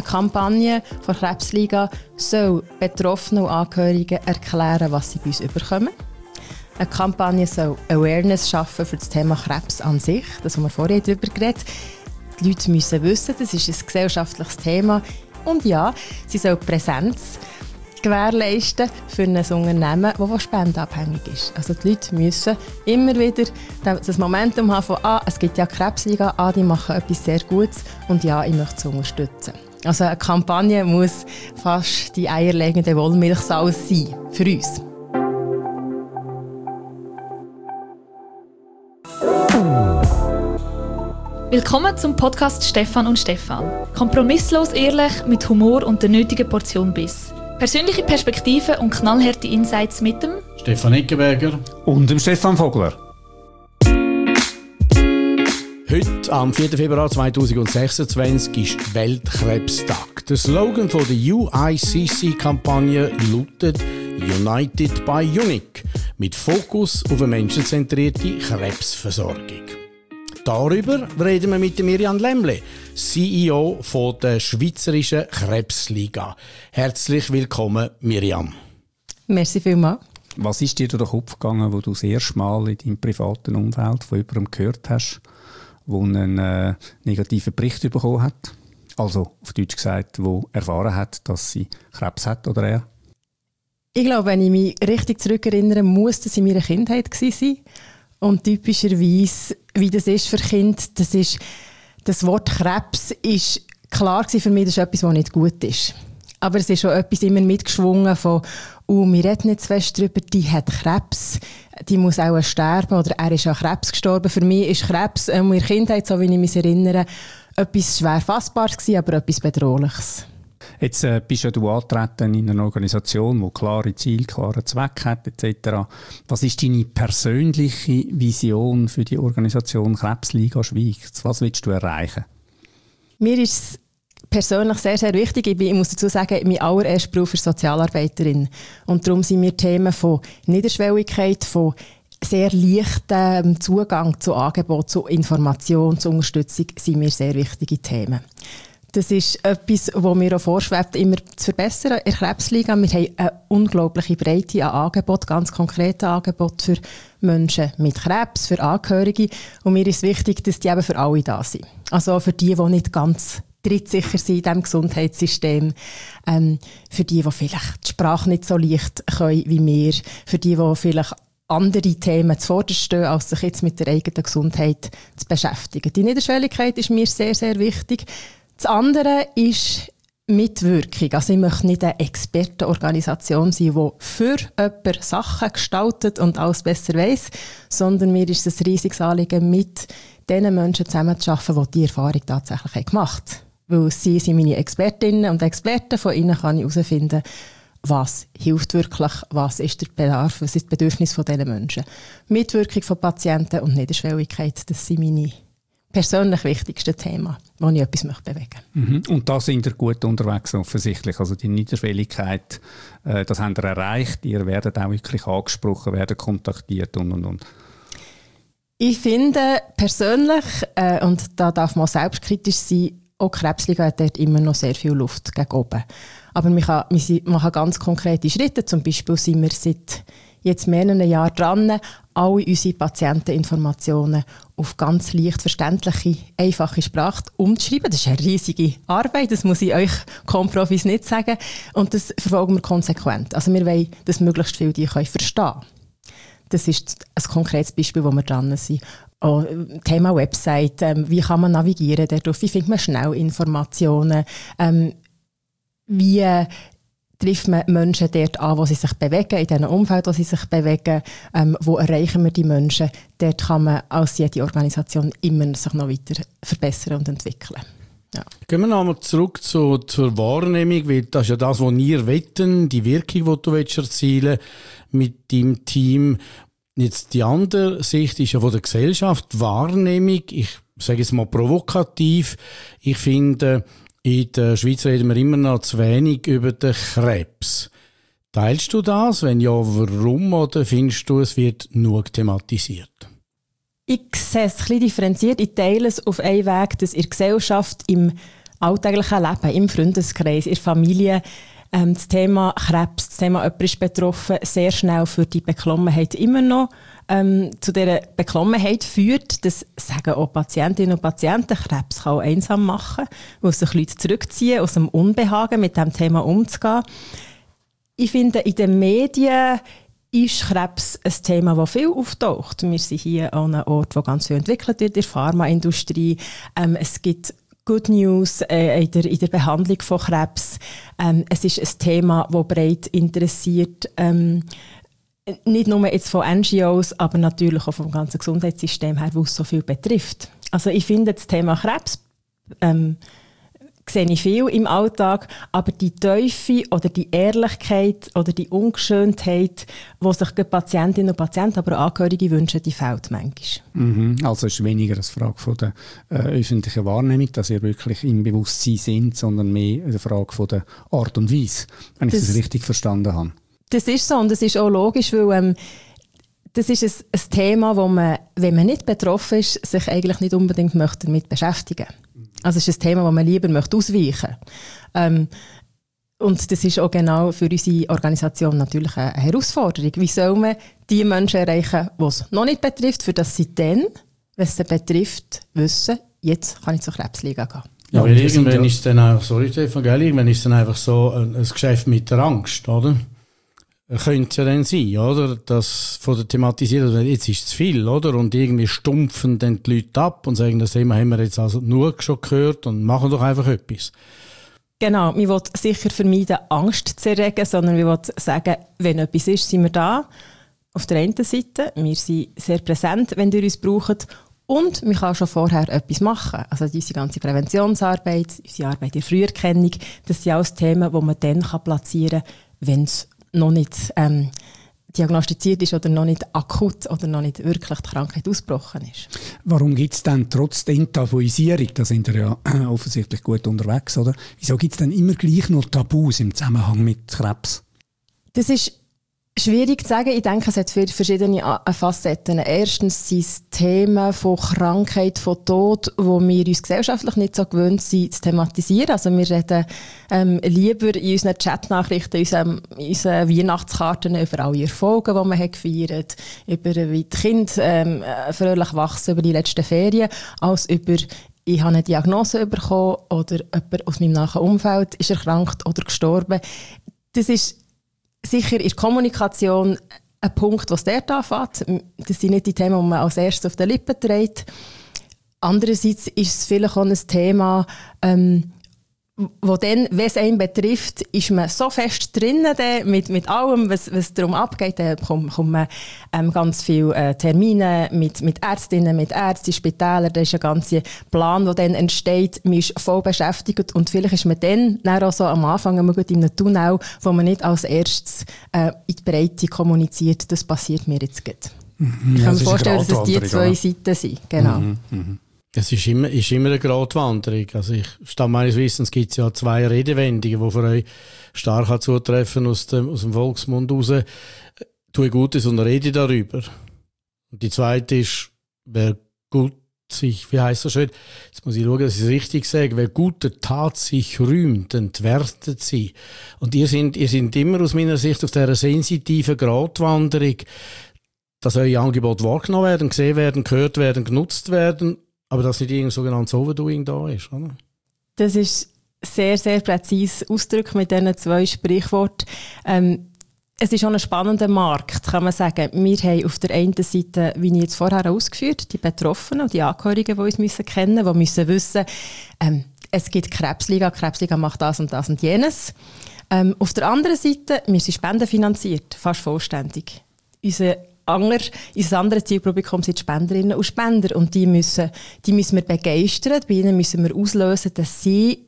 Kampagne der Krebsliga soll Betroffenen und Angehörigen erklären, was sie bei uns überkommen. Eine Kampagne soll Awareness schaffen für das Thema Krebs an sich, das haben wir vorher darüber geredet. Die Leute müssen wissen, das ist ein gesellschaftliches Thema. Und ja, sie soll Präsenz gewährleisten für ein Unternehmen, das von Spenden abhängig ist. Also die Leute müssen immer wieder das Momentum haben von es gibt ja Krebsliga, die machen etwas sehr Gutes und ja, ich möchte es unterstützen. Also eine Kampagne muss fast die eierlegende Wollmilchsau sein für uns. Willkommen zum Podcast Stefan und Stefan. Kompromisslos ehrlich, mit Humor und der nötigen Portion Biss. Persönliche Perspektiven und knallharte Insights mit dem Stefan Eckenberger und dem Stefan Vogler. Heute, am 4. Februar 2026, ist Weltkrebstag. Der Slogan der UICC-Kampagne lautet «United by Unique» mit Fokus auf eine menschenzentrierte Krebsversorgung. Darüber reden wir mit Mirjam Lämmle, CEO der Schweizerischen Krebsliga. Herzlich willkommen, Mirjam. Merci vielmals. Was ist dir durch den Kopf gegangen, wo du das erste Mal in deinem privaten Umfeld von jemandem gehört hast, der einen negativen Bericht bekommen hat? Also auf Deutsch gesagt, der erfahren hat, dass sie Krebs hat oder er? Ich glaube, wenn ich mich richtig zurückerinnere, muss das in meiner Kindheit gewesen sein. Und typischerweise, wie das ist für Kinder, das Wort Krebs ist klar gewesen für mich, das ist etwas, was nicht gut ist. Aber es ist schon etwas immer mitgeschwungen von, wir reden nicht zu fest darüber, die hat Krebs, die muss auch sterben oder er ist an Krebs gestorben. Für mich ist Krebs in der Kindheit, so wie ich mich erinnere, etwas schwer Fassbares gewesen, aber etwas Bedrohliches. Jetzt bist ja du angetreten in einer Organisation, die klare Ziele, klaren Zweck hat etc. Was ist deine persönliche Vision für die Organisation Krebsliga Schweiz? Was willst du erreichen? Mir ist es persönlich sehr, sehr wichtig. Ich muss dazu sagen, mein allererster Beruf ist Sozialarbeiterin. Und darum sind mir Themen von Niederschwelligkeit, von sehr leichtem Zugang zu Angeboten, zu Information, zu Unterstützung, sind mir sehr wichtige Themen. Das ist etwas, was mir auch vorschwebt, immer zu verbessern. In der Krebsliga, wir haben eine unglaubliche Breite an Angeboten, ganz konkrete Angebote für Menschen mit Krebs, für Angehörige. Und mir ist wichtig, dass die eben für alle da sind. Also auch für die nicht ganz trittsicher sind in diesem Gesundheitssystem. Für die vielleicht die Sprache nicht so leicht können wie wir. Für die vielleicht andere Themen zuvorderst stehen, als sich jetzt mit der eigenen Gesundheit zu beschäftigen. Die Niederschwelligkeit ist mir sehr, sehr wichtig. Das andere ist Mitwirkung. Also ich möchte nicht eine Expertenorganisation sein, die für jemanden Sachen gestaltet und alles besser weiss, sondern mir ist es ein riesiges Anliegen, mit den Menschen zusammenzuarbeiten, die diese Erfahrung tatsächlich gemacht haben. Weil sie sind meine Expertinnen und Experten, von ihnen kann ich herausfinden, was hilft wirklich, was ist der Bedarf, was ist das Bedürfnis dieser Menschen. Mitwirkung von Patienten und Niederschwelligkeit, das sind meine persönlich wichtigste Thema, wo ich etwas bewegen möchte. Und da sind ihr gut unterwegs offensichtlich. Also die Niederschwelligkeit, das habt ihr erreicht. Ihr werdet auch wirklich angesprochen, werden kontaktiert und. Ich finde persönlich, und da darf man selbstkritisch sein, auch Krebsliga hat dort immer noch sehr viel Luft gegen oben. Aber wir machen ganz konkrete Schritte. Zum Beispiel sind wir seit jetzt mehreren Jahren dran, alle unsere Patienteninformationen auf ganz leicht verständliche, einfache Sprache umzuschreiben. Das ist eine riesige Arbeit, das muss ich euch Komprofis nicht sagen. Und das verfolgen wir konsequent. Also wir wollen, dass möglichst viele die verstehen können. Das ist ein konkretes Beispiel, wo wir dran sind. Auch Thema Website, wie kann man navigieren darauf, wie findet man schnell Informationen, wie trifft man Menschen dort an, wo sie sich bewegen, in diesem Umfeld, wo sie sich bewegen, wo erreichen wir die Menschen. Dort kann man als jede Organisation immer sich noch weiter verbessern und entwickeln. Ja. Gehen wir nochmal zurück zur Wahrnehmung, weil das ist ja das, was ihr wetten, die Wirkung, die du erzielen mit deinem Team. Jetzt die andere Sicht ist ja von der Gesellschaft, Wahrnehmung, ich sage es mal provokativ, ich finde, in der Schweiz reden wir immer noch zu wenig über den Krebs. Teilst du das? Wenn ja, warum? Oder findest du, es wird nur thematisiert? Ich sehe es ein bisschen differenziert. Ich teile es auf einen Weg, dass in der Gesellschaft im alltäglichen Leben, im Freundeskreis, in der Familie, das Thema Krebs, das Thema jemand ist betroffen, sehr schnell für die Beklommenheit immer noch zu dieser Beklommenheit führt. Das sagen auch Patientinnen und Patienten. Krebs kann auch einsam machen, wo sich Leute zurückziehen, aus dem Unbehagen mit diesem Thema umzugehen. Ich finde, in den Medien ist Krebs ein Thema, das viel auftaucht. Wir sind hier an einem Ort, wo ganz viel entwickelt wird in der Pharmaindustrie. Es gibt Good News in der Behandlung von Krebs. Es ist ein Thema, das breit interessiert, nicht nur jetzt von NGOs, aber natürlich auch vom ganzen Gesundheitssystem her, wo es so viel betrifft. Also ich finde, das Thema Krebs sehe ich viel im Alltag, aber die Tiefe oder die Ehrlichkeit oder die Ungeschöntheit, die sich die Patientinnen und Patienten, aber auch Angehörige wünschen, die fehlt manchmal. Also es ist weniger eine Frage von der öffentlichen Wahrnehmung, dass ihr wirklich im Bewusstsein sind, sondern mehr eine Frage von der Art und Weise, wenn ich das richtig verstanden habe. Das ist so und das ist auch logisch, weil das ist ein Thema, wo man, wenn man nicht betroffen ist, sich eigentlich nicht unbedingt möchte damit beschäftigen möchte. Also es ist ein Thema, das man lieber möchte ausweichen möchte. Und das ist auch genau für unsere Organisation natürlich eine Herausforderung. Wie soll man die Menschen erreichen, die es noch nicht betrifft, für das sie dann, wenn es sie betrifft, wissen, jetzt kann ich zur Krebsliga gehen. Ja, weil irgendwann ist es dann auch, sorry Stefan, irgendwann ist es dann einfach so ein Geschäft mit der Angst, oder? Könnte es ja dann sein, oder? Das von der Thematisierung, jetzt ist es zu viel, oder? Und irgendwie stumpfen dann die Leute ab und sagen, das Thema haben wir jetzt also nur schon gehört und machen doch einfach etwas. Genau, wir wollen sicher vermeiden, Angst zu erregen, sondern wir wollen sagen, wenn etwas ist, sind wir da. Auf der einen Seite, wir sind sehr präsent, wenn ihr uns braucht. Und man kann schon vorher etwas machen. Also unsere ganze Präventionsarbeit, unsere Arbeit in der Früherkennung, das sind alles Themen, die man dann platzieren kann, wenn es noch nicht diagnostiziert ist oder noch nicht akut oder noch nicht wirklich die Krankheit ausgebrochen ist. Warum gibt es dann trotz der Enttabuisierung, da sind wir ja offensichtlich gut unterwegs, oder? Wieso gibt es dann immer gleich noch Tabus im Zusammenhang mit Krebs? Das ist schwierig zu sagen. Ich denke, es hat verschiedene Facetten. Erstens sind es Themen von Krankheit, von Tod, wo wir uns gesellschaftlich nicht so gewöhnt sind, zu thematisieren. Also wir reden lieber in unseren Chatnachrichten, in unseren Weihnachtskarten über alle Erfolge, die man gefeiert hat, über wie die Kinder fröhlich wachsen über die letzten Ferien, als über ich habe eine Diagnose bekommen oder jemand aus meinem nahen Umfeld ist erkrankt oder gestorben. Das ist sicher in der Kommunikation ein Punkt, was dort anfängt. Das sind nicht die Themen, die man als erstes auf den Lippen trägt. Andererseits ist es vielleicht auch ein Thema, wo dann, wenn es einen betrifft, ist man so fest drinnen mit allem, was darum abgeht. Da kommt man ganz viele Termine mit Ärztinnen, mit Ärzten, Spitälern. Da ist ein ganzer Plan, der dann entsteht. Man ist voll beschäftigt und vielleicht ist man dann auch so am Anfang in einem Tunnel, wo man nicht als erstes in die Breite kommuniziert. Das passiert mir jetzt gerade. Ich kann mir vorstellen, dass es die zwei Seiten sind. Genau. Es ist immer eine Gratwanderung. Also statt meines Wissens gibt es ja 2 Redewendungen, die für euch stark zutreffen aus dem Volksmund raus. Tue Gutes und rede darüber. Und die zweite ist, wer gut sich, wie heisst das schön? Jetzt muss ich schauen, dass ich es richtig sage. Wer gute Tat sich rühmt, entwertet sie. Und ihr sind immer aus meiner Sicht auf dieser sensitiven Gratwanderung, dass eure Angebote wahrgenommen werden, gesehen werden, gehört werden, genutzt werden, aber dass nicht irgendein sogenanntes Overdoing da ist, oder? Das ist sehr, sehr präzise Ausdruck mit diesen 2 Sprichworten. Es ist schon ein spannender Markt, kann man sagen. Wir haben auf der einen Seite, wie ich jetzt vorher ausgeführt, die Betroffenen und die Angehörigen, die uns kennen müssen, die müssen wissen, es gibt Krebsliga macht das und das und jenes. Auf der anderen Seite, wir sind spendenfinanziert, fast vollständig. Unser anderes Zielpublikum sind Spenderinnen und Spender. Und die müssen wir begeistern. Bei ihnen müssen wir auslösen, dass sie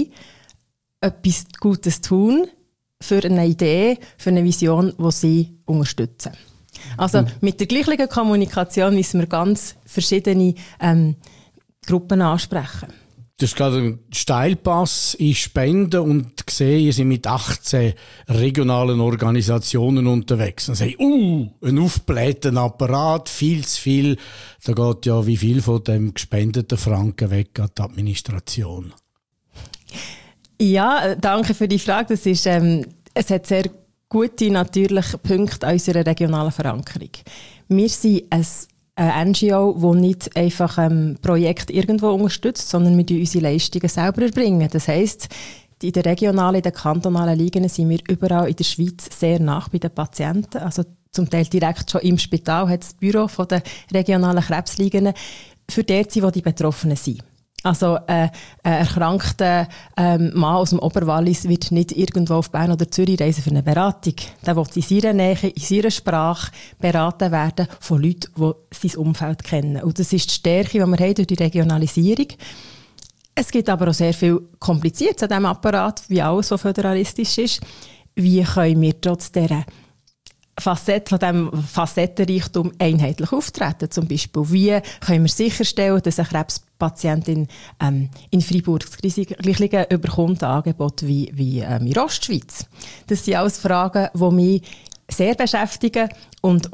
etwas Gutes tun für eine Idee, für eine Vision, die sie unterstützen. Also mit der gleichen Kommunikation müssen wir ganz verschiedene Gruppen ansprechen. Das ist gerade ein Steilpass in Spenden und gesehen, ihr seid mit 18 regionalen Organisationen unterwegs. Und sagen, ein aufgeblähter Apparat, viel zu viel. Da geht ja wie viel von dem gespendeten Franken weg an die Administration. Ja, danke für die Frage. Das ist, es hat sehr gute, natürliche Punkte an unserer regionalen Verankerung. Wir sind eine NGO, die nicht einfach ein Projekt irgendwo unterstützt, sondern wir unsere Leistungen selber erbringen. Das heisst, in den regionalen, in den kantonalen Ligen sind wir überall in der Schweiz sehr nah bei den Patienten. Also zum Teil direkt schon im Spital hat das Büro der regionalen Krebsligen für die, wo die Betroffenen sind. Also ein erkrankter Mann aus dem Oberwallis wird nicht irgendwo auf Bern oder Zürich reisen für eine Beratung. Der will in seiner Nähe, in seiner Sprache beraten werden von Leuten, die sein Umfeld kennen. Und das ist die Stärke, die wir haben durch die Regionalisierung. Es gibt aber auch sehr viel Kompliziertes an diesem Apparat, wie alles, was föderalistisch ist. Wie können wir trotz dieser Facette, von diesem Facettenreichtum einheitlich auftreten? Zum Beispiel, wie können wir sicherstellen, dass eine Krebspatientin in Freiburg das gleiche überkommt, ein Angebot wie in Ostschweiz? Das sind alles Fragen, die mich sehr beschäftigen und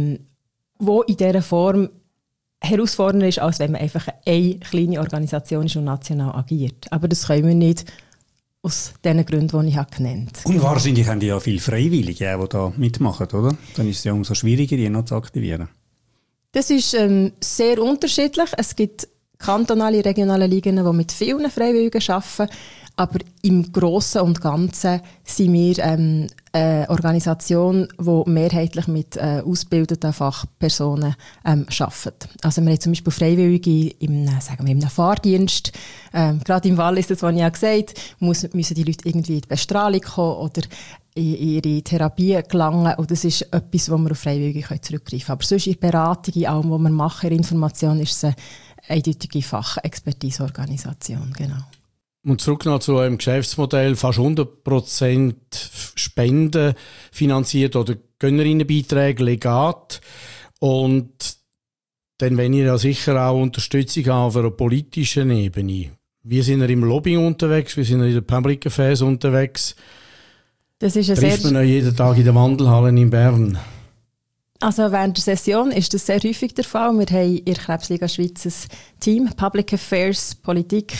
wo in dieser Form herausfordernder ist, als wenn man einfach eine kleine Organisation ist und national agiert. Aber das können wir nicht aus den Gründen, die ich genannt habe. Und wahrscheinlich haben die ja viele Freiwillige, die da mitmachen, oder? Dann ist es ja umso schwieriger, die noch zu aktivieren. Das ist sehr unterschiedlich. Es gibt kantonale, regionale Ligen, die mit vielen Freiwilligen arbeiten. Aber im Grossen und Ganzen sind wir eine Organisation, die mehrheitlich mit ausgebildeten Fachpersonen arbeitet. Also wir haben zum Beispiel Freiwillige in einem Fahrdienst. Gerade im Wallis, das was ich ja gesagt habe, müssen die Leute irgendwie in die Bestrahlung kommen oder in ihre Therapie gelangen. Und das ist etwas, wo wir auf Freiwillige zurückgreifen können. Aber sonst in der Beratung, in allem, was wir machen, in der Information, ist es eine eindeutige Fachexpertiseorganisation. Genau. Und zurück noch zu eurem Geschäftsmodell, fast 100% Spenden finanziert oder Gönnerinnenbeiträge, Legat. Und dann wenn ihr ja sicher auch Unterstützung haben auf einer politischen Ebene. Wie sind ihr im Lobbying unterwegs? Wie sind ihr in der Public Affairs unterwegs? Das ist trifft man euch jeden Tag in den Wandelhallen in Bern? Also während der Session ist das sehr häufig der Fall. Wir haben in der Krebsliga Schweiz ein Team, Public Affairs, Politik.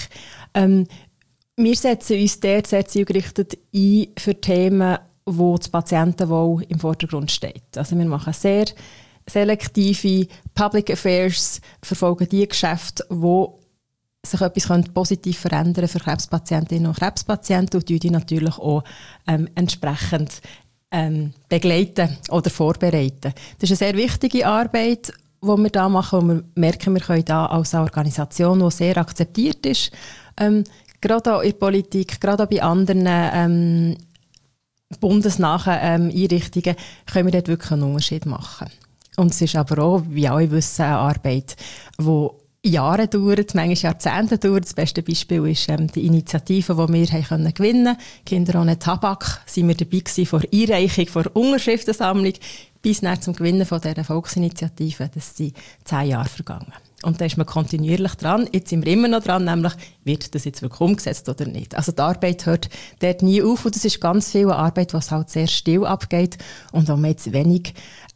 Wir setzen uns dort sehr zielgerichtet ein für Themen, wo das Patientenwohl im Vordergrund steht. Also wir machen sehr selektive Public Affairs, verfolgen die Geschäfte, wo sich etwas positiv verändern für Krebspatientinnen und Krebspatienten und die natürlich auch entsprechend begleiten oder vorbereiten. Das ist eine sehr wichtige Arbeit, die wir da machen, wo wir merken, wir können da als Organisation, die sehr akzeptiert ist, gerade auch in der Politik, gerade auch bei anderen bundesnahen Einrichtungen, können wir dort wirklich einen Unterschied machen. Und es ist aber auch, wie alle wissen, eine Arbeit, die Jahre dauert, manchmal Jahrzehnte dauert. Das beste Beispiel ist die Initiative, die wir gewinnen konnten. Kinder ohne Tabak. Sind wir dabei gewesen, vor Einreichung, vor Unterschriftensammlung, bis nach zum Gewinnen von dieser Volksinitiative. Das sind 10 Jahre vergangen. Und da ist man kontinuierlich dran. Jetzt sind wir immer noch dran, nämlich, wird das jetzt wirklich umgesetzt oder nicht? Also die Arbeit hört dort nie auf und das ist ganz viel Arbeit, was halt sehr still abgeht und wo man jetzt wenig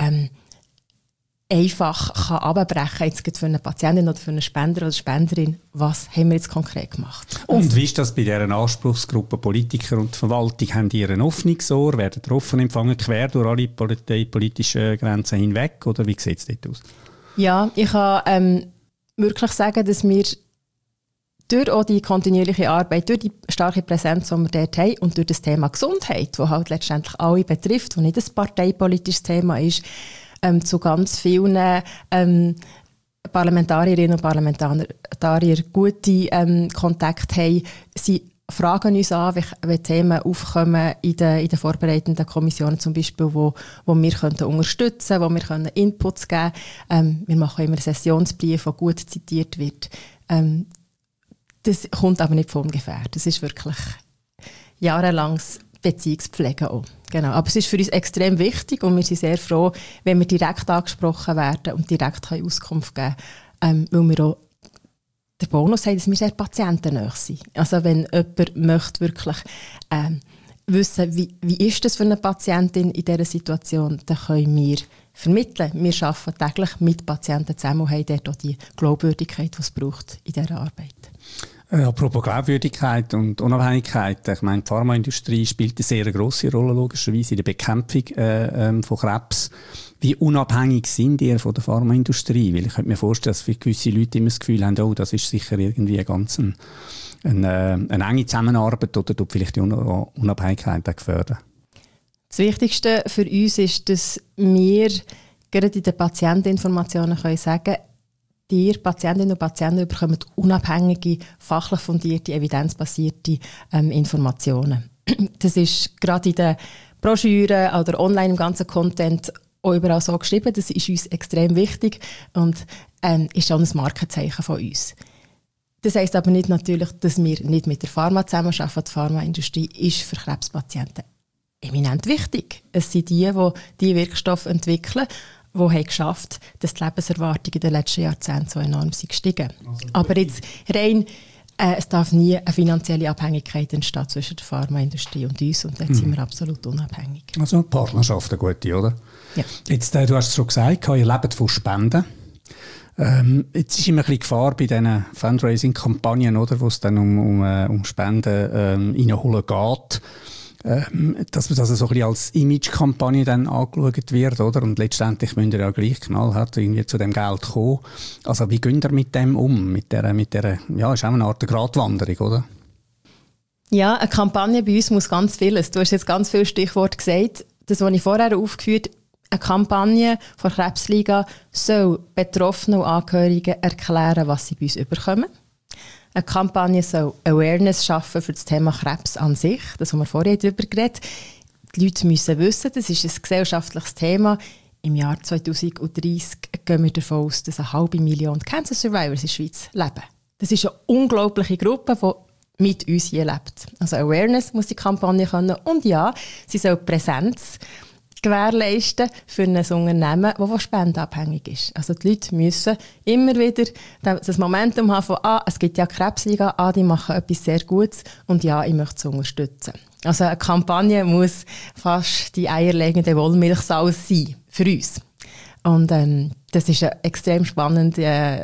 einfach runterbrechen kann, jetzt für eine Patientin oder für einen Spender oder Spenderin, was haben wir jetzt konkret gemacht. Und wie ist das bei dieser Anspruchsgruppe Politiker und Verwaltung? Haben die ein offenes Ohr? Werden offen empfangen, quer durch alle politischen Grenzen hinweg? Oder wie sieht es dort aus? Ja, ich kann wirklich sagen, dass wir durch auch die kontinuierliche Arbeit, durch die starke Präsenz, die wir dort haben und durch das Thema Gesundheit, das halt letztendlich alle betrifft, das nicht ein parteipolitisches Thema ist, zu ganz vielen Parlamentarierinnen und Parlamentarier gute Kontakte haben. Sie fragen uns an, wenn Themen aufkommen in den vorbereitenden Kommissionen zum Beispiel, wo wir unterstützen können, wo wir Inputs geben können. Wir machen immer einen Sessionsbrief, der gut zitiert wird. Das kommt aber nicht von ungefähr. Das ist wirklich jahrelanges Beziehungspflege auch. Genau. Aber es ist für uns extrem wichtig und wir sind sehr froh, wenn wir direkt angesprochen werden und direkt Auskunft geben können, weil wir auch den Bonus haben, dass wir sehr patientennah sind. Also wenn jemand möchte wirklich wissen, wie ist das für eine Patientin in dieser Situation, dann können wir vermitteln. Wir arbeiten täglich mit Patienten zusammen und haben dort auch die Glaubwürdigkeit, die es braucht in dieser Arbeit. Apropos Glaubwürdigkeit und Unabhängigkeit, ich meine, die Pharmaindustrie spielt eine sehr grosse Rolle logischerweise in der Bekämpfung von Krebs. Wie unabhängig sind ihr von der Pharmaindustrie? Weil ich könnte mir vorstellen, dass für gewisse Leute immer das Gefühl haben, oh, das ist sicher irgendwie eine enge Zusammenarbeit oder tut vielleicht die Unabhängigkeit auch gefördern. Das Wichtigste für uns ist, dass wir gerade in den Patienteninformationen können sagen, die Patientinnen und Patienten bekommen unabhängige, fachlich fundierte, evidenzbasierte Informationen. Das ist gerade in den Broschüren oder online im ganzen Content auch überall so geschrieben. Das ist uns extrem wichtig und ist auch ein Markenzeichen von uns. Das heisst aber nicht natürlich, dass wir nicht mit der Pharma zusammenarbeiten. Die Pharmaindustrie ist für Krebspatienten eminent wichtig. Es sind die Wirkstoffe entwickeln, die haben geschafft, dass die Lebenserwartung in den letzten Jahrzehnten so enorm gestiegen ist. Aber jetzt rein, es darf nie eine finanzielle Abhängigkeit entstehen zwischen der Pharmaindustrie und uns und jetzt sind wir absolut unabhängig. Also Partnerschaft, eine gute, oder? Ja. Jetzt, du hast es schon gesagt, ihr lebt von Spenden. Jetzt ist immer ein bisschen Gefahr bei diesen Fundraising-Kampagnen, oder, wo es dann um Spenden reinholen geht. Dass man das so ein bisschen als Image-Kampagne dann angeschaut wird, oder? Und letztendlich müsst ihr ja gleich knallhart irgendwie zu dem Geld kommen. Also wie geht ihr mit dem um? Mit der, ja, ist auch eine Art Gratwanderung, oder? Ja, eine Kampagne bei uns muss ganz vieles. Du hast jetzt ganz viele Stichworte gesagt. Das, was ich vorher aufgeführt habe, eine Kampagne von Krebsliga soll Betroffenen und Angehörigen erklären, was sie bei uns überkommen. Eine Kampagne soll Awareness schaffen für das Thema Krebs an sich. Das haben wir vorher darüber geredet. Die Leute müssen wissen, das ist ein gesellschaftliches Thema. Im Jahr 2030 gehen wir davon aus, dass 500.000 Cancer Survivors in der Schweiz leben. Das ist eine unglaubliche Gruppe, die mit uns hier lebt. Also Awareness muss die Kampagne können. Und ja, sie soll Präsenz gewährleisten für ein Unternehmen, das von Spenden abhängig ist. Also die Leute müssen immer wieder das Momentum haben von es gibt ja Krebsliga, die machen etwas sehr Gutes und ja, ich möchte es unterstützen. Also eine Kampagne muss fast die eierlegende Wollmilchsau sein für uns. Und das ist eine extrem spannende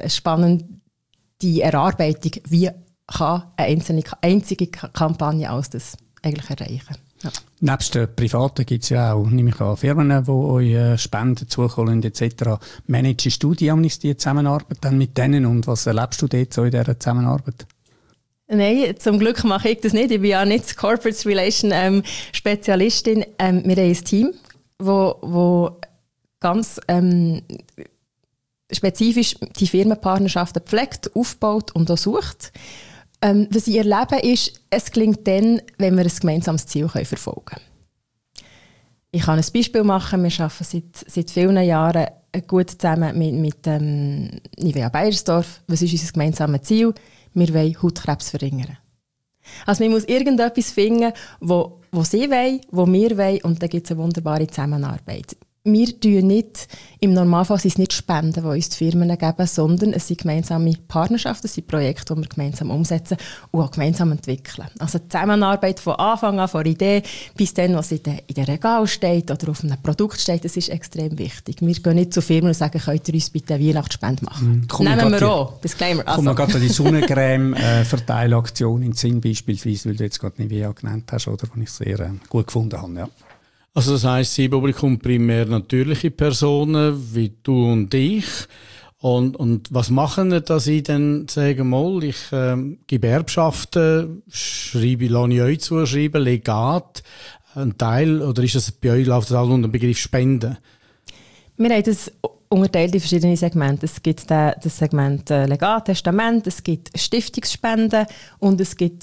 Erarbeitung, wie kann eine einzige Kampagne alles das eigentlich erreichen. Ja. Nebst den Privaten gibt es ja auch, nehme ich an, Firmen, die euch Spenden zukommen etc. Managst du die Zusammenarbeit dann mit denen und was erlebst du dort so in dieser Zusammenarbeit? Nein, zum Glück mache ich das nicht. Ich bin ja nicht Corporate Relation Spezialistin. Wir haben ein Team, wo ganz spezifisch die Firmenpartnerschaften pflegt, aufbaut und auch sucht. Was ich erlebe, ist, es gelingt dann, wenn wir ein gemeinsames Ziel verfolgen können. Ich kann ein Beispiel machen. Wir arbeiten seit vielen Jahren gut zusammen mit Nivea Beiersdorf. Was ist unser gemeinsames Ziel? Wir wollen Hautkrebs verringern. Also man muss irgendetwas finden, wo sie wollen, wo wir wollen, und dann gibt es eine wunderbare Zusammenarbeit. Wir tun nicht, im Normalfall sind es nicht Spenden, die uns die Firmen geben, sondern es sind gemeinsame Partnerschaften, es sind Projekte, die wir gemeinsam umsetzen und auch gemeinsam entwickeln. Also die Zusammenarbeit von Anfang an, von der Idee, bis dann, was in der Regal steht oder auf einem Produkt steht, das ist extrem wichtig. Wir gehen nicht zu Firmen und sagen, könnt ihr uns bitte eine Weihnachtsspende machen. Nehmen wir auch, Disclaimer. Kommen wir gerade an die Sonnencreme-Verteilaktion in den Sinn, beispielsweise, weil du jetzt gerade Nivea genannt hast, oder, was ich sehr gut gefunden habe, ja. Also das heisst, Sie Publikum primär natürliche Personen, wie du und ich. Und was machen Sie, dass Sie dann sagen, mal, ich gebe Erbschaften, lasse ich euch zuschreiben, Legat, ein Teil, oder ist das bei euch, läuft das alles unter dem Begriff Spenden? Wir haben das unterteilt in verschiedene Segmente. Es gibt das Segment Legat, Testament, es gibt Stiftungsspenden und es gibt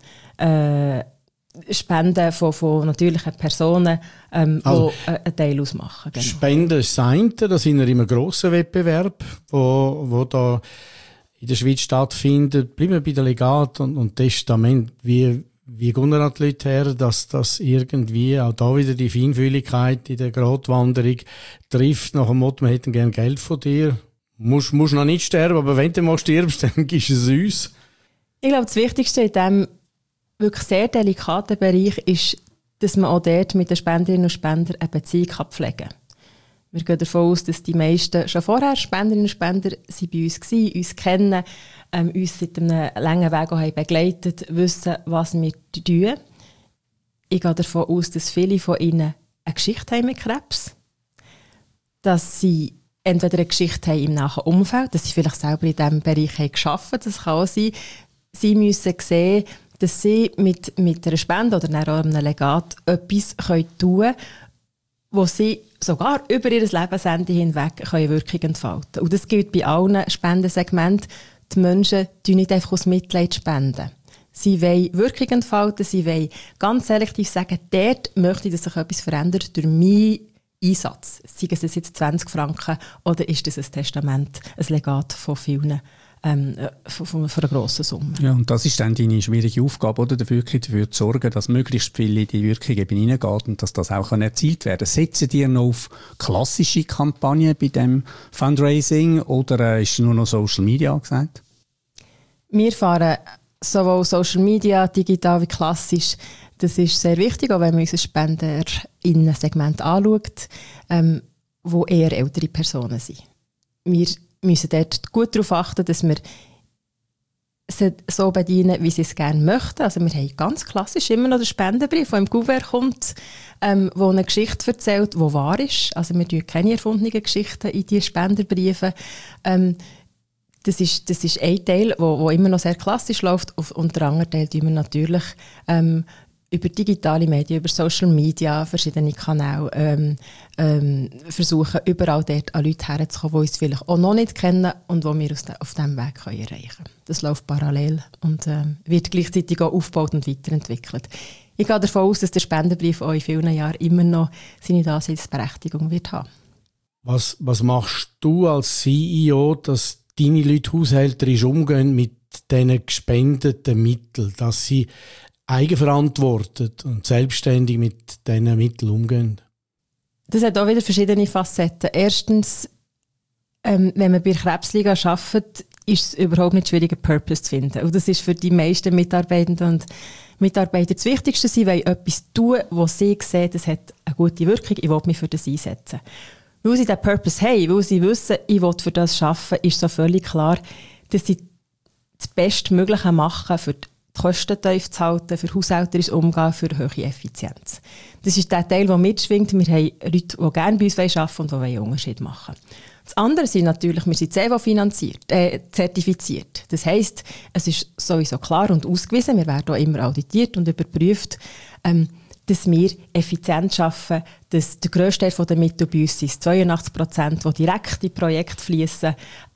Spenden von natürlichen Personen, die einen Teil ausmachen. Genau. Spenden ist das eine, das sind immer grossen Wettbewerb, wo da in der Schweiz stattfindet. Bleiben wir bei der Legat und Testament. Wie gehen wir an die Leute her, dass das irgendwie auch da wieder die Feinfühligkeit in der Gratwanderung trifft, nach dem Motto, wir hätten gerne Geld von dir. Musst noch nicht sterben, aber wenn du mal stirbst, dann gibst du es uns. Ich glaube, das Wichtigste in diesem wirklich sehr delikaten Bereich ist, dass man auch dort mit den Spenderinnen und Spendern eine Beziehung pflegen kann. Wir gehen davon aus, dass die meisten schon vorher Spenderinnen und Spender sind bei uns waren, uns kennen, uns seit einem langen Weg auch haben begleitet, wissen, was wir tun. Ich gehe davon aus, dass viele von ihnen eine Geschichte haben mit Krebs. Dass sie entweder eine Geschichte haben im nahen Umfeld, dass sie vielleicht selber in diesem Bereich haben gearbeitet. Das kann auch sein. Sie müssen sehen, dass sie mit einer Spende oder auch einem Legat etwas tun können, wo sie sogar über ihr Lebensende hinweg Wirkung entfalten können. Und das gilt bei allen Spendensegmenten. Die Menschen spenden nicht einfach aus Mitleid spenden. Sie wollen Wirkung entfalten, sie wollen ganz selektiv sagen, dort möchte ich, dass sich etwas verändert durch meinen Einsatz. Sei es jetzt 20 Franken oder ist das ein Testament, ein Legat von vielen, von einer grossen Summe. Ja, und das ist dann deine schwierige Aufgabe, oder? Dafür zu sorgen, dass möglichst viel in die Wirkung eben hineingeht und dass das auch erzielt werden kann. Setzen ihr noch auf klassische Kampagnen bei dem Fundraising oder ist nur noch Social Media angesagt? Wir fahren sowohl Social Media, digital wie klassisch. Das ist sehr wichtig, auch wenn man unser Spenderinnen-Segment anschaut, wo eher ältere Personen sind. Wir müssen dort gut darauf achten, dass wir sie so bedienen, wie sie es gerne möchten. Also wir haben ganz klassisch immer noch den Spendenbrief, der im Kuvert kommt, wo eine Geschichte erzählt, die wahr ist. Also wir tun keine erfundenen Geschichten in diese Spenderbriefe. Das ist ein Teil, der immer noch sehr klassisch läuft. Und der andere Teil tun wir natürlich über digitale Medien, über Social Media, verschiedene Kanäle, versuchen überall dort an Leute herzukommen, die uns vielleicht auch noch nicht kennen und die wir auf diesem Weg erreichen können. Das läuft parallel und wird gleichzeitig auch aufgebaut und weiterentwickelt. Ich gehe davon aus, dass der Spendenbrief auch in vielen Jahren immer noch seine Daseinsberechtigung wird haben. Was machst du als CEO, dass deine Leute haushälterisch umgehen mit diesen gespendeten Mitteln, dass sie eigenverantwortet und selbstständig mit diesen Mitteln umgehen? Das hat auch wieder verschiedene Facetten. Erstens, wenn man bei der Krebsliga arbeitet, ist es überhaupt nicht schwierig, einen Purpose zu finden. Und das ist für die meisten Mitarbeitenden und Mitarbeiter das Wichtigste. Sie wollen etwas tun, wo sie sehen, das hat eine gute Wirkung, ich will mich für das einsetzen. Weil sie diesen Purpose haben, weil sie wissen, ich will für das arbeiten, ist so völlig klar, dass sie das Bestmögliche machen, für die Kosten tief zu halten, für haushälterisches Umgehen, für hohe Effizienz. Das ist der Teil, der mitschwingt. Wir haben Leute, die gerne bei uns arbeiten und die einen Unterschied machen wollen. Das andere sind natürlich, wir sind CEWO zertifiziert. Das heisst, es ist sowieso klar und ausgewiesen, wir werden auch immer auditiert und überprüft, dass wir effizient arbeiten, dass der grösste Teil der Mittel bei uns sind, 82%, die direkt in Projekte fließen,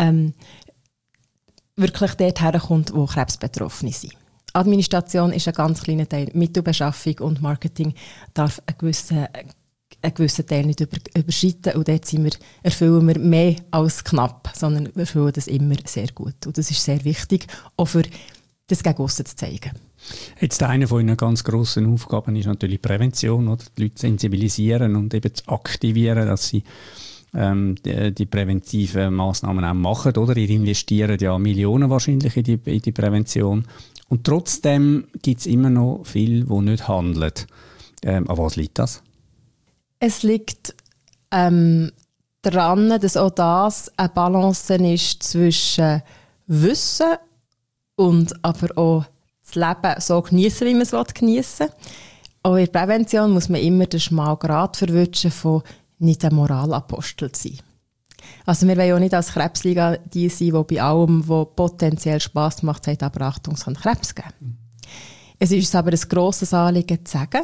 wirklich dort herkommt, wo Krebsbetroffene sind. Administration ist ein ganz kleiner Teil. Mittelbeschaffung und Marketing darf einen gewissen Teil nicht überschreiten. Und dort erfüllen wir mehr als knapp, sondern wir erfüllen das immer sehr gut. Und das ist sehr wichtig, auch für das gegen aussen zu zeigen. Jetzt eine von Ihren ganz grossen Aufgaben ist natürlich Prävention, oder? Die Leute sensibilisieren und eben zu aktivieren, dass sie die präventiven Massnahmen auch machen, oder? Ihr investiert ja Millionen wahrscheinlich in die Prävention. Und trotzdem gibt es immer noch viele, die nicht handeln. An was liegt das? Es liegt daran, dass auch das eine Balance ist zwischen Wissen und aber auch das Leben so geniessen, wie man es geniessen will. Auch in der Prävention muss man immer den schmalen Grat verwischen von nicht ein Moralapostel zu sein. Also wir wollen ja nicht als Krebsliga die sein, die bei allem, was potenziell Spass macht, sagt, aber Achtung, es kann Krebs geben. Es ist uns aber ein grosses Anliegen zu sagen,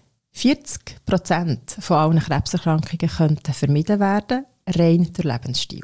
40% von allen Krebserkrankungen könnten vermieden werden, rein durch Lebensstil.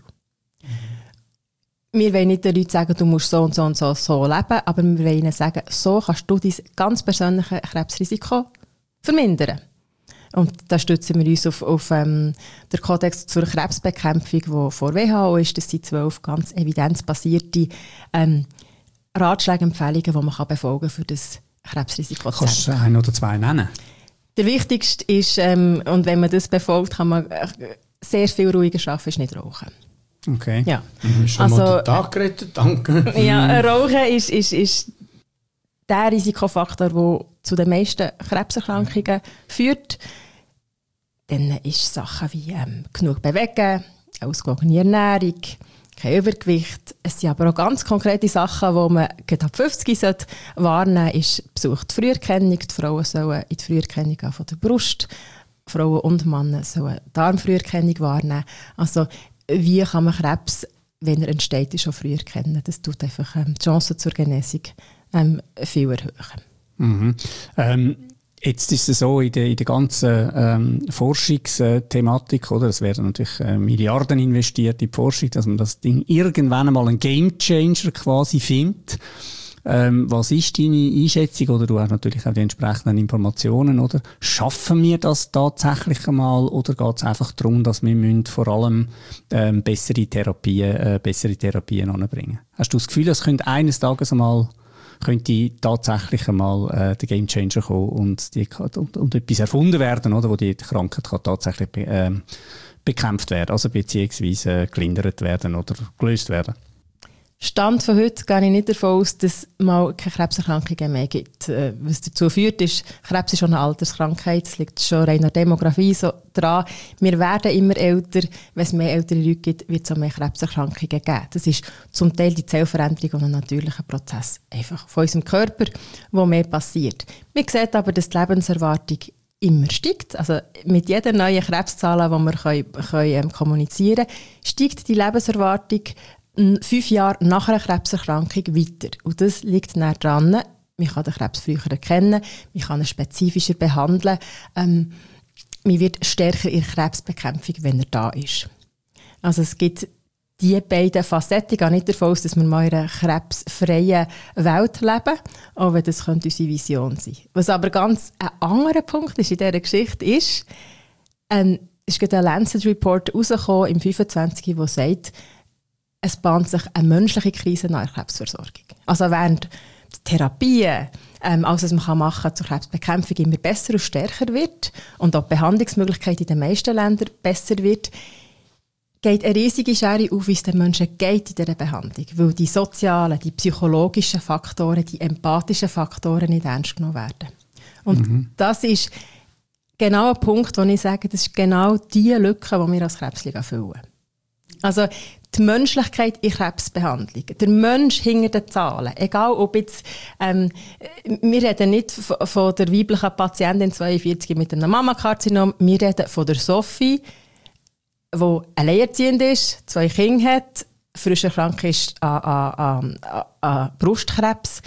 Wir wollen nicht den Leuten sagen, du musst so und so und so leben, aber wir wollen ihnen sagen, so kannst du dein ganz persönliches Krebsrisiko vermindern. Und da stützen wir uns auf den Kodex zur Krebsbekämpfung, der vor WHO ist. Das sind 12 ganz evidenzbasierte Ratschläge, Empfehlungen, die man befolgen kann, für das Krebsrisiko zu senken. Kannst du ein oder zwei nennen? Der wichtigste ist, und wenn man das befolgt, kann man sehr viel ruhiger arbeiten, ist nicht rauchen. Okay. Ja. Schon mal den Tag gerettet, danke. Ja, Rauchen ist der Risikofaktor, der zu den meisten Krebserkrankungen führt. Dann ist Sachen wie genug bewegen, ausgewogene Ernährung, kein Übergewicht. Es sind aber auch ganz konkrete Sachen, die man gerade ab 50 wahrnehmen sollte, ist Besuch der Früherkennung. Die Frauen sollen in die Früherkennung gehen von der Brust. Frauen und Männer sollen Darmfrüherkennung wahrnehmen. Also, wie kann man Krebs, wenn er entsteht, schon früh erkennen? Das tut einfach die Chancen zur Genesung viel erhöhen. Mhm. Jetzt ist es so, in der ganzen Forschungsthematik, oder? Es werden natürlich Milliarden investiert in die Forschung, dass man das Ding irgendwann einmal einen Gamechanger quasi findet. Was ist deine Einschätzung? Oder du hast natürlich auch die entsprechenden Informationen, oder? Schaffen wir das tatsächlich einmal? Oder geht es einfach darum, dass wir vor allem bessere Therapien anbringen? Hast du das Gefühl, es könnte eines Tages einmal tatsächlich einmal der Gamechanger kommen und etwas erfunden werden, oder, wo die Krankheit kann tatsächlich bekämpft werden, also beziehungsweise gelindert werden oder gelöst werden? Stand von heute gehe ich nicht davon aus, dass es mal keine Krebserkrankungen mehr gibt. Was dazu führt, ist, Krebs ist schon eine Alterskrankheit. Es liegt schon rein in der Demografie so dran. Wir werden immer älter. Wenn es mehr ältere Leute gibt, wird es auch mehr Krebserkrankungen geben. Das ist zum Teil die Zellveränderung und ein natürlicher Prozess einfach von unserem Körper, wo mehr passiert. Wir sehen aber, dass die Lebenserwartung immer steigt. Also mit jeder neuen Krebszahl, die wir kommunizieren können, steigt die Lebenserwartung 5 Jahre nach einer Krebserkrankung weiter. Und das liegt näher dran. Man kann den Krebs früher erkennen, man kann ihn spezifischer behandeln. Man wird stärker in der Krebsbekämpfung, wenn er da ist. Also es gibt diese beiden Facetten. Ich gehe nicht davon aus, dass wir mal in einer krebsfreien Welt leben, auch wenn das könnte unsere Vision sein. Was aber ganz ein anderer Punkt ist in dieser Geschichte ist gerade ein Lancet-Report rausgekommen im 25, der sagt, es bahnt sich eine menschliche Krise nach der Krebsversorgung. Also während die Therapien, alles was man machen kann zur Krebsbekämpfung, immer besser und stärker wird und auch die Behandlungsmöglichkeit in den meisten Ländern besser wird, geht eine riesige Schere auf, wie es den Menschen geht in dieser Behandlung. Weil die sozialen, die psychologischen Faktoren, die empathischen Faktoren nicht ernst genommen werden. Und das ist genau ein Punkt, wo ich sage, das ist genau die Lücke, die wir als Krebsliga füllen. Also die Menschlichkeit in Krebsbehandlung, der Mensch hinter den Zahlen, egal ob jetzt, wir reden nicht von der weiblichen Patientin 42 mit einem Mammakarzinom, wir reden von der Sophie, die alleinerziehend ist, 2 Kinder hat, frisch erkrankt ist an Brustkrebs,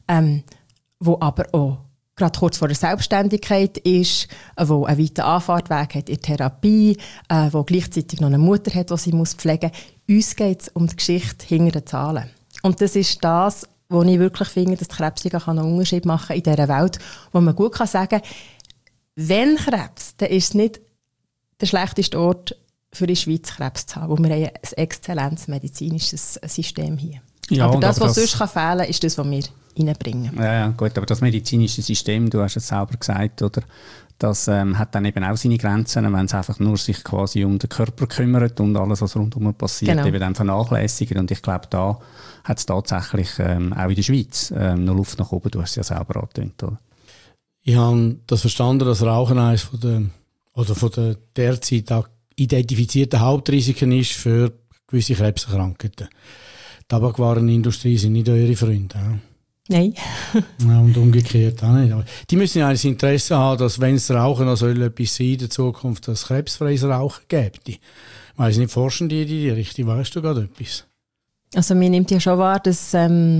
wo aber auch gerade kurz vor der Selbstständigkeit ist, wo einen weiten Anfahrtweg hat in der Therapie, wo gleichzeitig noch eine Mutter hat, die sie pflegen muss. Uns geht es um die Geschichte hinter den Zahlen. Und das ist das, wo ich wirklich finde, dass die Krebsliga einen Unterschied machen kann in dieser Welt, wo man gut sagen kann, wenn Krebs, dann ist es nicht der schlechteste Ort für die Schweiz Krebs zu haben, wo wir ein exzellentes medizinisches System hier. Ja, aber das, was sonst fehlen kann, ist das, was wir reinbringen. Ja, gut, aber das medizinische System, du hast es selber gesagt, oder? Das hat dann eben auch seine Grenzen, wenn es einfach nur sich quasi um den Körper kümmert und alles, was rundherum passiert, genau, eben dann vernachlässigt. Und ich glaube, da hat es tatsächlich auch in der Schweiz noch Luft nach oben. Du hast es ja selber angetönt, oder? Ich habe das verstanden, dass Rauchen eines von der derzeit identifizierten Hauptrisiken ist für gewisse Krebserkrankungen. Die Tabakwarenindustrie sind nicht eure Freunde. Ja? Nein. Ja, und umgekehrt auch nicht. Aber die müssen ja ein Interesse haben, dass, wenn es Rauchen noch soll etwas sein in der Zukunft, dass es krebsfreies Rauchen gibt. Ich weiss nicht, forschen die in die Richtung? Weißt du gerade etwas? Also mir nimmt ja schon wahr, dass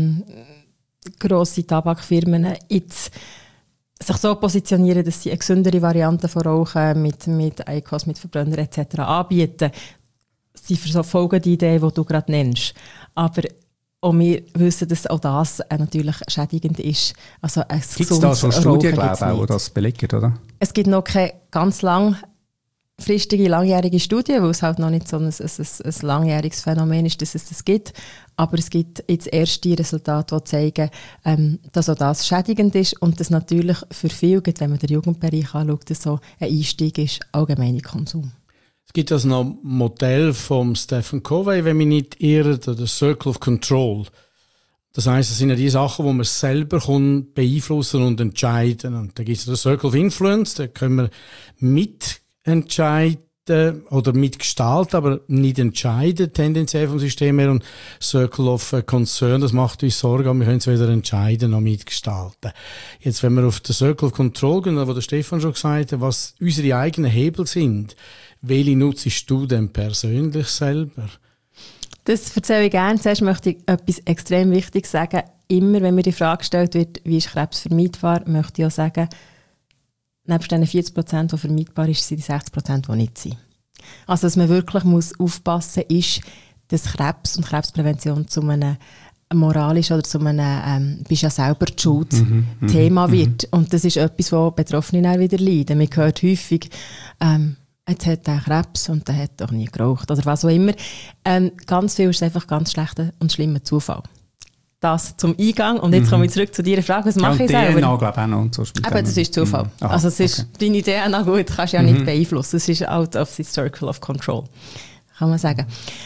grosse Tabakfirmen jetzt sich so positionieren, dass sie eine gesündere Variante von Rauchen mit IQOS, mit Verbrenner etc. anbieten. Sie verfolgen die Idee, die du gerade nennst. Aber auch wir wissen, dass auch das natürlich schädigend ist. Also gibt es da schon Studien, die das belegen, oder? Es gibt noch keine ganz langfristige, langjährige Studie, weil es halt noch nicht so ein langjähriges Phänomen ist, dass es das gibt. Aber es gibt jetzt erste Resultate, die zeigen, dass auch das schädigend ist und dass natürlich für viele, wenn man den Jugendbereich anschaut, dass so ein Einstieg ist, allgemeiner Konsum. Es gibt also noch ein Modell von Stephen Covey, wenn mich nicht irre, der Circle of Control. Das heisst, es sind ja die Sachen, die man selber beeinflussen und entscheiden. Und da gibt es den Circle of Influence, da können wir entscheiden oder mitgestalten, aber nicht entscheiden, tendenziell vom System her. Und Circle of Concern, das macht uns Sorgen, aber wir können es weder entscheiden noch mitgestalten. Jetzt, wenn wir auf den Circle of Control gehen, wo der Stefan schon gesagt hat, was unsere eigenen Hebel sind, welche nutzt du denn persönlich selber? Das erzähle ich gerne. Zuerst möchte ich etwas extrem Wichtiges sagen. Immer, wenn mir die Frage gestellt wird, wie ist Krebs vermeidbar, möchte ich auch sagen, nebst den 40%, die vermeidbar ist, sind die 60%, die nicht sind. Also, dass man wirklich aufpassen muss, ist, dass Krebs und Krebsprävention zu einem moralisch oder zu einem bist ja selber die Schuld Thema wird. Und das ist etwas, wo Betroffene dann wieder leiden. Man hört häufig, jetzt hat er Krebs und der hat doch nie geraucht oder was auch immer. Ganz viel ist einfach ganz schlechter und schlimmer Zufall. Das zum Eingang. Und jetzt komme ich zurück zu deiner Frage, was mache ich selber? DNA, glaube ich, auch noch. Und so aber das ist Zufall. Aha, also es ist, deine DNA, gut, kannst du ja nicht beeinflussen. Es ist out of the circle of control, kann man sagen.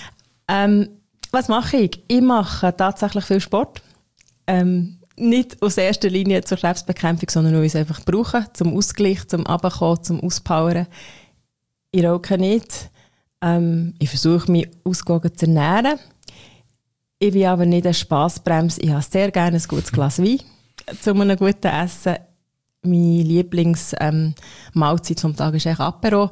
Was mache ich? Ich mache tatsächlich viel Sport. Nicht aus erster Linie zur Krebsbekämpfung, sondern weil ich es einfach brauche, zum Ausgleich, zum Runterkommen, zum Auspowern. Ich rauche nicht. Ich versuche, mich ausgewogen zu ernähren. Ich bin aber nicht eine Spassbremse. Ich habe sehr gerne ein gutes Glas Wein zu einem guten Essen. Meine Lieblingsmahlzeit vom Tag ist eigentlich Apero.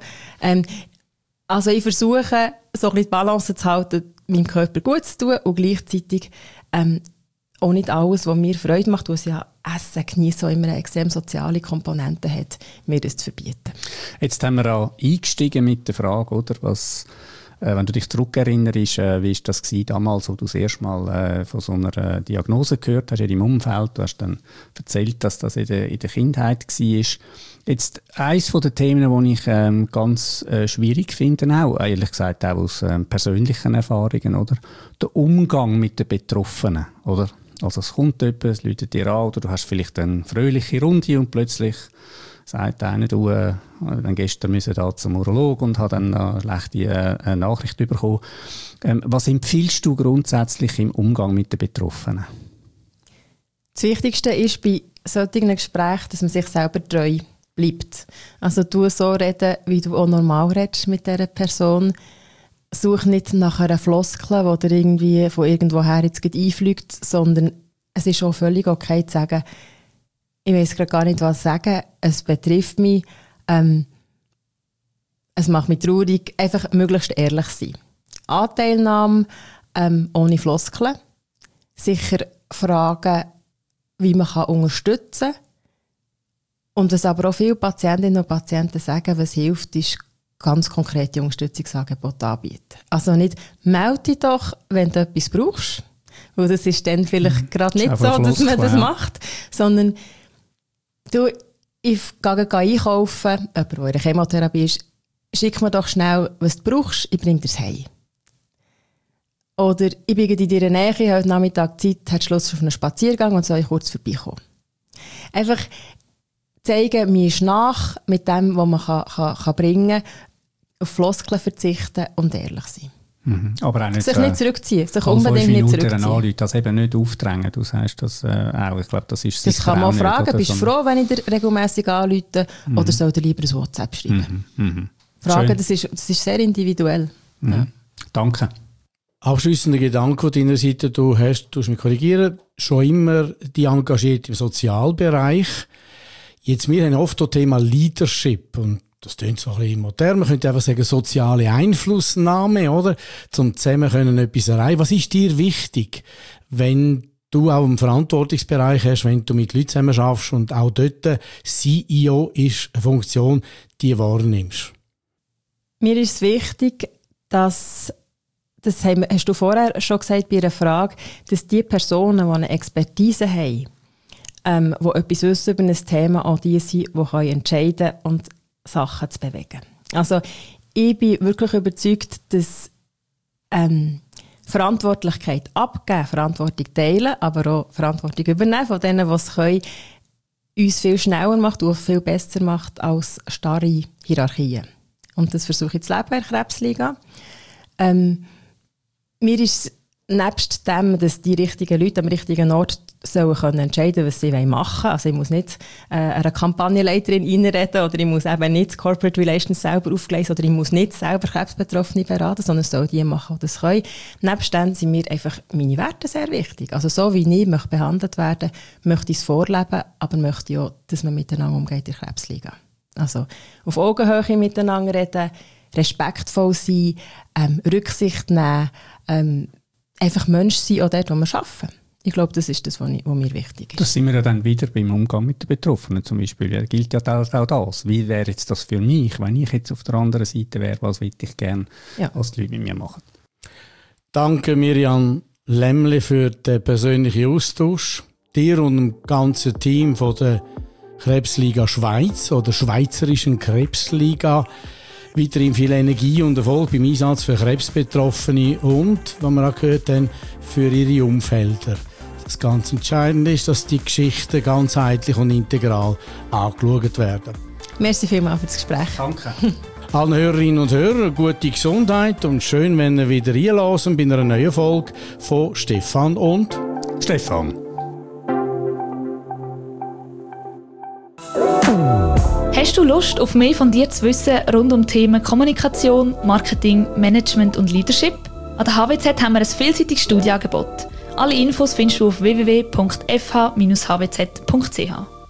Also ich versuche, so ein bisschen die Balance zu halten, meinem Körper gut zu tun und gleichzeitig auch nicht alles, was mir Freude macht, was ja Essen, Geniessen auch immer eine extrem soziale Komponente hat, mir das zu verbieten. Jetzt haben wir auch eingestiegen mit der Frage, oder, was, wenn du dich zurückerinnerst, wie war das damals, als du das erste Mal von so einer Diagnose gehört hast in deinem Umfeld? Du hast dann erzählt, dass das in der Kindheit war. Jetzt eines der Themen, die ich ganz schwierig finde, auch, ehrlich gesagt auch aus persönlichen Erfahrungen, oder? Der Umgang mit den Betroffenen, oder? Also es kommt jemand, es läutet dir an, oder du hast vielleicht eine fröhliche Runde und plötzlich sagt einer, du, dann gestern müssen da zum Urolog und hat dann eine schlechte Nachricht bekommen. Was empfiehlst du grundsätzlich im Umgang mit den Betroffenen? Das Wichtigste ist bei solchen Gesprächen, dass man sich selber treu bleibt. Also du so reden, wie du auch normal redest mit dieser Person. Such nicht nach einer Floskel, die dir irgendwie von irgendwoher jetzt einfliegt, sondern es ist auch völlig okay zu sagen, ich weiss gerade gar nicht, was sagen, es betrifft mich, es macht mich traurig, einfach möglichst ehrlich sein. Anteilnahme ohne Floskeln, sicher fragen, wie man unterstützen kann. Und was aber auch viele Patientinnen und Patienten sagen, was hilft, ist ganz konkrete Unterstützungsangebote anbieten. Also nicht, melde dich doch, wenn du etwas brauchst, weil das ist dann vielleicht gerade nicht so, dass man das macht, sondern du, ich gehe einkaufen, jemand, der in der Chemotherapie ist, schick mir doch schnell, was du brauchst, ich bringe dir es heim. Oder ich bin in deiner Nähe, ich habe heute Nachmittag Zeit, hat Schluss auf einen Spaziergang und soll ich kurz vorbeikommen. Einfach zeigen, mir ist nach mit dem, was man kann bringen kann, auf Floskeln verzichten und ehrlich sein. Aber auch nicht, sich nicht zurückziehen, sich unbedingt nicht zurückziehen. Anrufen, das eben nicht aufdrängen, du sagst das auch. Ich glaube, das ist das kann man fragen, nicht, bist du froh, wenn ich dir regelmässig anrufe oder soll dir lieber ein WhatsApp schreiben? Fragen, das ist sehr individuell. Ja. Danke. Abschliessender Gedanke von deiner Seite, du hast mich korrigieren, schon immer die engagiert im Sozialbereich. Jetzt, wir haben oft das Thema Leadership und das klingt so ein bisschen modern. Man könnte einfach sagen, soziale Einflussnahme, oder? Zum zusammen können etwas erreichen. Was ist dir wichtig, wenn du auch im Verantwortungsbereich hast, wenn du mit Leuten zusammen schaffst und auch dort CEO ist eine Funktion, die wahrnimmst? Mir ist es wichtig, dass, das hast du vorher schon gesagt bei einer Frage, dass die Personen, die eine Expertise haben, die etwas wissen über ein Thema, auch die sind, die entscheiden können und Sachen zu bewegen. Also ich bin wirklich überzeugt, dass Verantwortlichkeit abgeben, Verantwortung teilen, aber auch Verantwortung übernehmen von denen, die es können, uns viel schneller macht und viel besser macht als starre Hierarchien. Und das versuche ich zu leben in der Krebsliga. Mir ist nebst dem, dass die richtigen Leute am richtigen Ort sollen können entscheiden, was sie machen wollen. Also ich muss nicht einer Kampagnenleiterin reinreden oder ich muss eben nicht Corporate Relations selber aufgleisen oder ich muss nicht selber Krebsbetroffene beraten, sondern es sollen die machen, die das können. Nebst dem sind mir einfach meine Werte sehr wichtig. Also so wie ich möchte behandelt werden, möchte ich es vorleben, aber möchte ich auch, dass man miteinander umgeht in der Krebsliga. Also auf Augenhöhe miteinander reden, respektvoll sein, Rücksicht nehmen, einfach Mensch sein, auch dort, wo wir arbeiten. Ich glaube, das ist das, was mir wichtig ist. Das sind wir ja dann wieder beim Umgang mit den Betroffenen zum Beispiel. Ja, gilt ja auch das. Wie wäre jetzt das für mich, wenn ich jetzt auf der anderen Seite wäre? Was würde ich gerne, was die Leute mit mir machen? Danke Mirjam Lämmle für den persönlichen Austausch. Dir und dem ganzen Team von der Krebsliga Schweiz oder Schweizerischen Krebsliga. Weiterhin viel Energie und Erfolg beim Einsatz für Krebsbetroffene und, was wir auch gehört haben, für ihre Umfelder. Das ganz Entscheidende ist, dass die Geschichten ganzheitlich und integral angeschaut werden. Merci vielmals für das Gespräch. Danke. Allen Hörerinnen und Hörern gute Gesundheit und schön, wenn ihr wieder reinhören bei einer neuen Folge von Stefan und Stefan. Hast du Lust, auf mehr von dir zu wissen rund um Themen Kommunikation, Marketing, Management und Leadership? An der HWZ haben wir ein vielseitiges Studienangebot. Alle Infos findest du auf www.fh-hwz.ch.